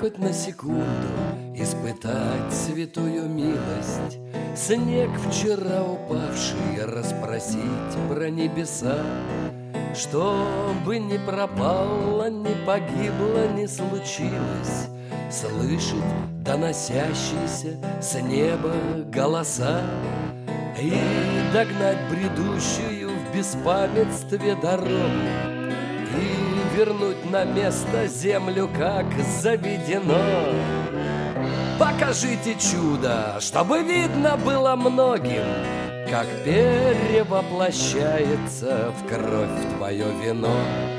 хоть на секунду испытать святую милость, снег вчера упавший расспросить про небеса, чтобы не пропало, не погибло, не случилось, слышать доносящиеся с неба голоса и догнать бредущую в беспамятстве дорогу и вернуть на место землю, как заведено. Покажите чудо, чтобы видно было многим, как перевоплощается в кровь твое вино.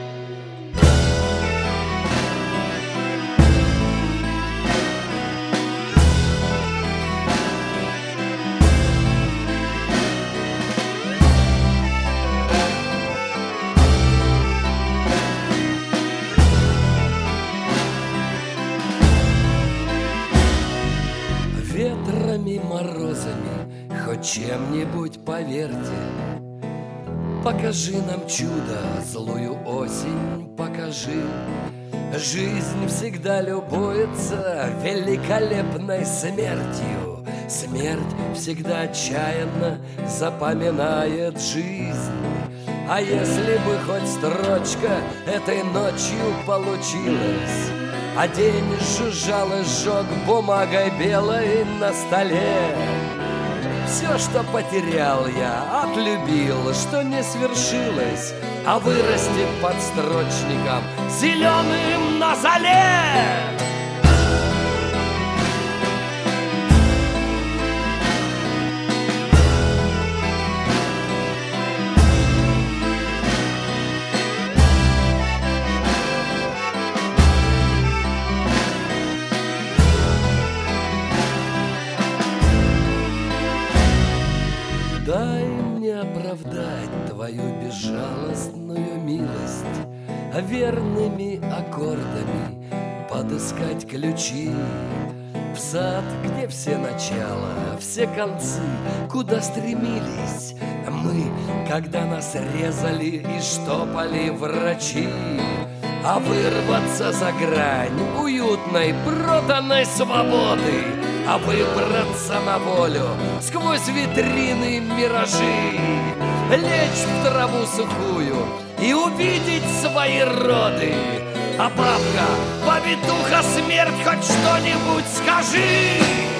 Ветрами, морозами, хоть чем-нибудь поверьте, покажи нам чудо, злую осень покажи. Жизнь всегда любуется великолепной смертью, смерть всегда отчаянно запоминает жизнь. А если бы хоть строчка этой ночью получилась, а день жужжал и сжег бумагой белой на столе, все, что потерял я, отлюбил, что не свершилось, а вырастет под строчником зеленым на зале. Дай мне оправдать твою безжалостную милость, верными аккордами подыскать ключи в сад, где все начала, все концы, куда стремились мы, когда нас резали и штопали врачи. А вырваться за грань уютной, проданной свободы, а выбраться на волю сквозь витрины миражи, лечь в траву сухую и увидеть свои роды. А бабка, повитуха, смерть, хоть что-нибудь скажи!